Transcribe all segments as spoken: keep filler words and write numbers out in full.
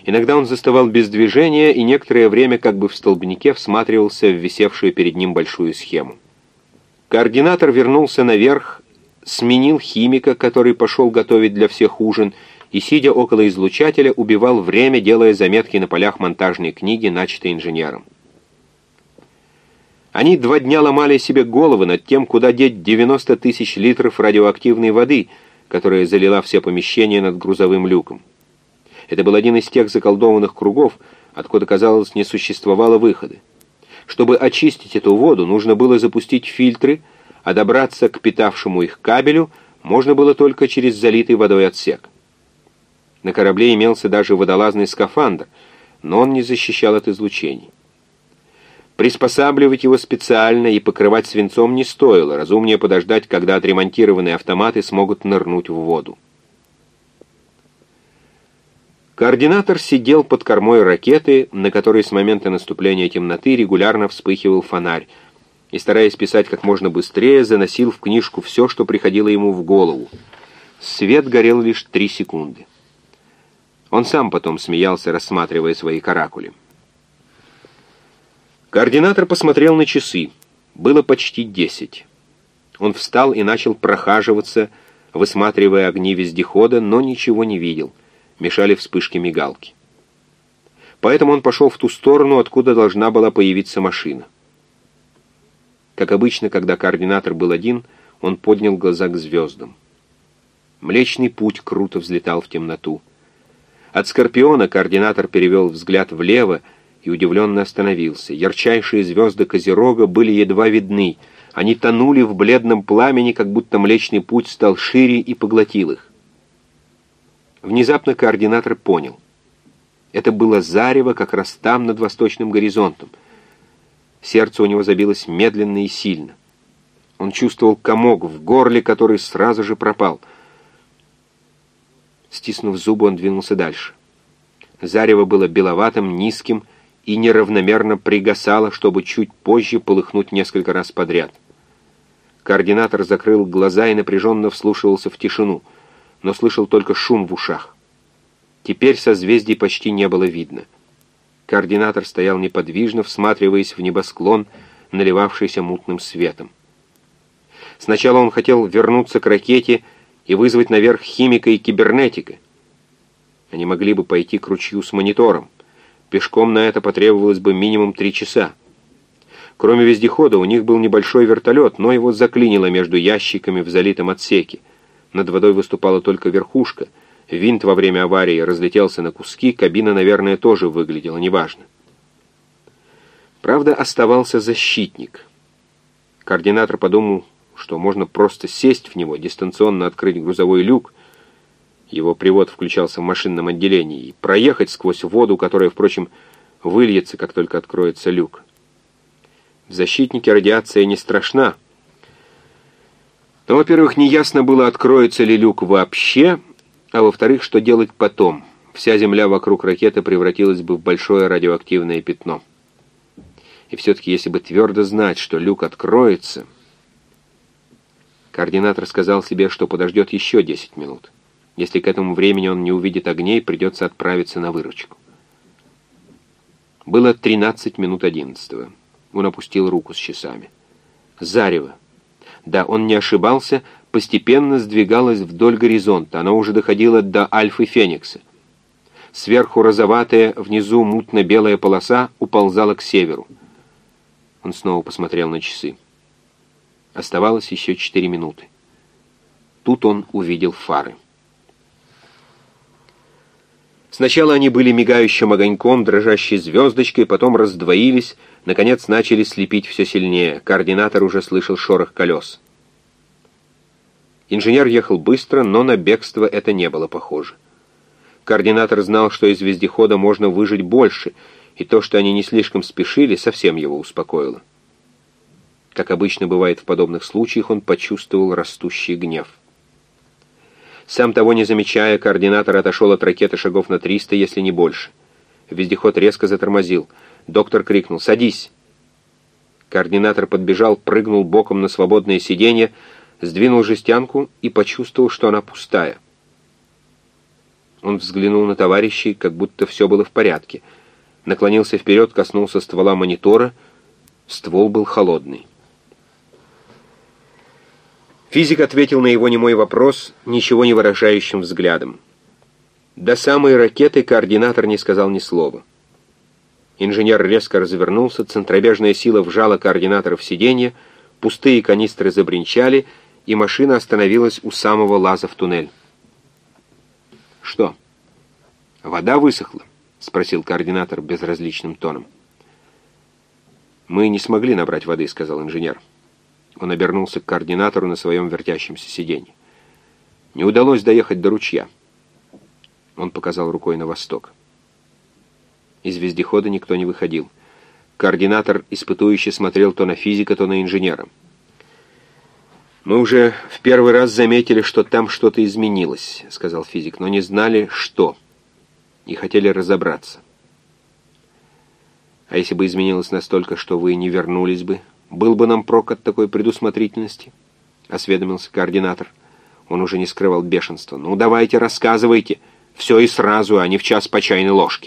Иногда он застывал без движения и некоторое время как бы в столбнике всматривался в висевшую перед ним большую схему. Координатор вернулся наверх, сменил химика, который пошел готовить для всех ужин, и, сидя около излучателя, убивал время, делая заметки на полях монтажной книги, начатой инженером. Они два дня ломали себе головы над тем, куда деть девяносто тысяч литров радиоактивной воды, которая залила все помещения над грузовым люком. Это был один из тех заколдованных кругов, откуда, казалось, не существовало выхода. Чтобы очистить эту воду, нужно было запустить фильтры, а добраться к питавшему их кабелю можно было только через залитый водой отсек. На корабле имелся даже водолазный скафандр, но он не защищал от излучений. Приспосабливать его специально и покрывать свинцом не стоило, разумнее подождать, когда отремонтированные автоматы смогут нырнуть в воду. Координатор сидел под кормой ракеты, на которой с момента наступления темноты регулярно вспыхивал фонарь, и, стараясь писать как можно быстрее, заносил в книжку все, что приходило ему в голову. Свет горел лишь три секунды. Он сам потом смеялся, рассматривая свои каракули. Координатор посмотрел на часы. Было почти десять. Он встал и начал прохаживаться, высматривая огни вездехода, но ничего не видел. Мешали вспышки мигалки. Поэтому он пошел в ту сторону, откуда должна была появиться машина. Как обычно, когда координатор был один, он поднял глаза к звездам. Млечный Путь круто взлетал в темноту. От Скорпиона координатор перевел взгляд влево и удивленно остановился. Ярчайшие звезды Козерога были едва видны. Они тонули в бледном пламени, как будто Млечный Путь стал шире и поглотил их. Внезапно координатор понял. Это было зарево как раз там, над восточным горизонтом. Сердце у него забилось медленно и сильно. Он чувствовал комок в горле, который сразу же пропал. Стиснув зубы, он двинулся дальше. Зарево было беловатым, низким и неравномерно пригасало, чтобы чуть позже полыхнуть несколько раз подряд. Координатор закрыл глаза и напряженно вслушивался в тишину, но слышал только шум в ушах. Теперь созвездий почти не было видно. Координатор стоял неподвижно, всматриваясь в небосклон, наливавшийся мутным светом. Сначала он хотел вернуться к ракете и вызвать наверх химика и кибернетика. Они могли бы пойти к ручью с монитором. Пешком на это потребовалось бы минимум три часа. Кроме вездехода, у них был небольшой вертолет, но его заклинило между ящиками в залитом отсеке. Над водой выступала только верхушка. Винт во время аварии разлетелся на куски, кабина, наверное, тоже выглядела неважно. Правда, оставался защитник. Координатор подумал, что можно просто сесть в него, дистанционно открыть грузовой люк, его привод включался в машинном отделении, и проехать сквозь воду, которая, впрочем, выльется, как только откроется люк. В защитнике радиация не страшна. Но, во-первых, неясно было, откроется ли люк вообще, а во-вторых, что делать потом. Вся земля вокруг ракеты превратилась бы в большое радиоактивное пятно. И все-таки, если бы твердо знать, что люк откроется... Координатор сказал себе, что подождет еще десять минут. Если к этому времени он не увидит огней, придется отправиться на выручку. Было тринадцать минут одиннадцатого. Он опустил руку с часами. Зарево. Да, он не ошибался, постепенно сдвигалось вдоль горизонта. Оно уже доходило до Альфы Феникса. Сверху розоватая, внизу мутно-белая полоса уползала к северу. Он снова посмотрел на часы. Оставалось еще четыре минуты. Тут он увидел фары. Сначала они были мигающим огоньком, дрожащей звездочкой, потом раздвоились, наконец начали слепить все сильнее. Координатор уже слышал шорох колес. Инженер ехал быстро, но на бегство это не было похоже. Координатор знал, что из вездехода можно выжить больше, и то, что они не слишком спешили, совсем его успокоило. Как обычно бывает в подобных случаях, он почувствовал растущий гнев. Сам того не замечая, координатор отошел от ракеты шагов на триста, если не больше. Вездеход резко затормозил. Доктор крикнул «Садись!». Координатор подбежал, прыгнул боком на свободное сиденье, сдвинул жестянку и почувствовал, что она пустая. Он взглянул на товарищей, как будто все было в порядке. Наклонился вперед, коснулся ствола монитора. Ствол был холодный. Физик ответил на его немой вопрос ничего не выражающим взглядом. До самой ракеты координатор не сказал ни слова. Инженер резко развернулся, центробежная сила вжала координатора в сиденье, пустые канистры забринчали, и машина остановилась у самого лаза в туннель. «Что, вода высохла?» — спросил координатор безразличным тоном. «Мы не смогли набрать воды», — сказал инженер. Он обернулся к координатору на своем вертящемся сиденье. «Не удалось доехать до ручья». Он показал рукой на восток. Из вездехода никто не выходил. Координатор испытующе смотрел то на физика, то на инженера. «Мы уже в первый раз заметили, что там что-то изменилось», — сказал физик, «но не знали, что, и хотели разобраться». «А если бы изменилось настолько, что вы не вернулись бы, был бы нам прок от такой предусмотрительности?» — осведомился координатор. Он уже не скрывал бешенства. «Ну, давайте, рассказывайте. Все и сразу, а не в час по чайной ложке».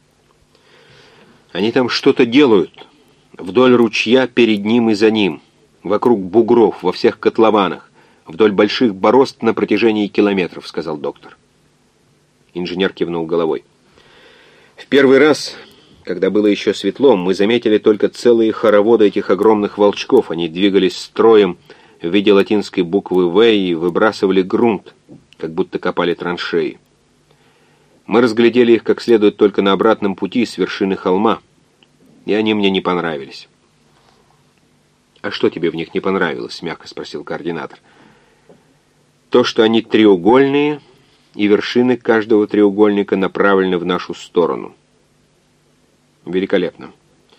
«Они там что-то делают. Вдоль ручья, перед ним и за ним. Вокруг бугров, во всех котлованах. Вдоль больших борозд на протяжении километров», — сказал доктор. Инженер кивнул головой. «В первый раз, когда было еще светло, мы заметили только целые хороводы этих огромных волчков. Они двигались строем в виде латинской буквы «В» и выбрасывали грунт, как будто копали траншеи. Мы разглядели их как следует только на обратном пути с вершины холма, и они мне не понравились». «А что тебе в них не понравилось?» — мягко спросил координатор. «То, что они треугольные, и вершины каждого треугольника направлены в нашу сторону». «Великолепно.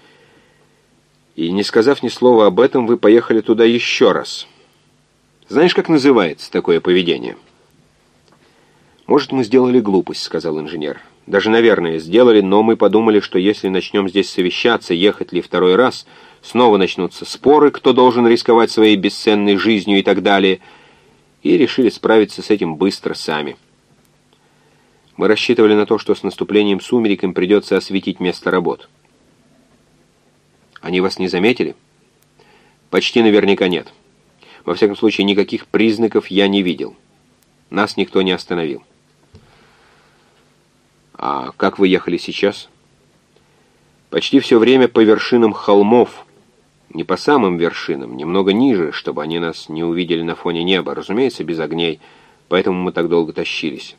И не сказав ни слова об этом, вы поехали туда еще раз. Знаешь, как называется такое поведение?» «Может, мы сделали глупость», — сказал инженер. «Даже, наверное, сделали, но мы подумали, что если начнем здесь совещаться, ехать ли второй раз, снова начнутся споры, кто должен рисковать своей бесценной жизнью и так далее, и решили справиться с этим быстро сами. Мы рассчитывали на то, что с наступлением сумерек им придется осветить место работ». «Они вас не заметили?» «Почти наверняка нет. Во всяком случае, никаких признаков я не видел. Нас никто не остановил». «А как вы ехали сейчас?» «Почти все время по вершинам холмов. Не по самым вершинам, немного ниже, чтобы они нас не увидели на фоне неба. Разумеется, без огней, поэтому мы так долго тащились».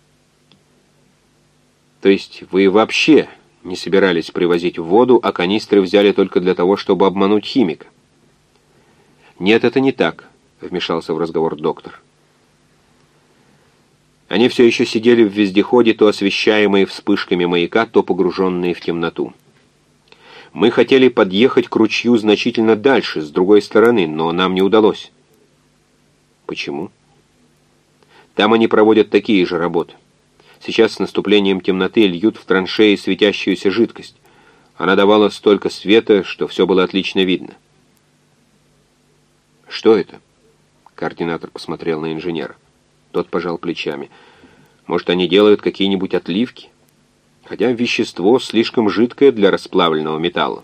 «То есть вы вообще не собирались привозить воду, а канистры взяли только для того, чтобы обмануть химика?» «Нет, это не так», — вмешался в разговор доктор. Они все еще сидели в вездеходе, то освещаемые вспышками маяка, то погруженные в темноту. «Мы хотели подъехать к ручью значительно дальше, с другой стороны, но нам не удалось». «Почему?» «Там они проводят такие же работы. Сейчас с наступлением темноты льют в траншеи светящуюся жидкость. Она давала столько света, что все было отлично видно». «Что это?» Координатор посмотрел на инженера. Тот пожал плечами. «Может, они делают какие-нибудь отливки? Хотя вещество слишком жидкое для расплавленного металла».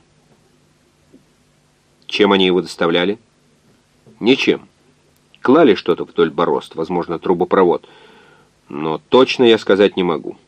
«Чем они его доставляли?» «Ничем. Клали что-то вдоль борозд, возможно, трубопровод. Но точно я сказать не могу».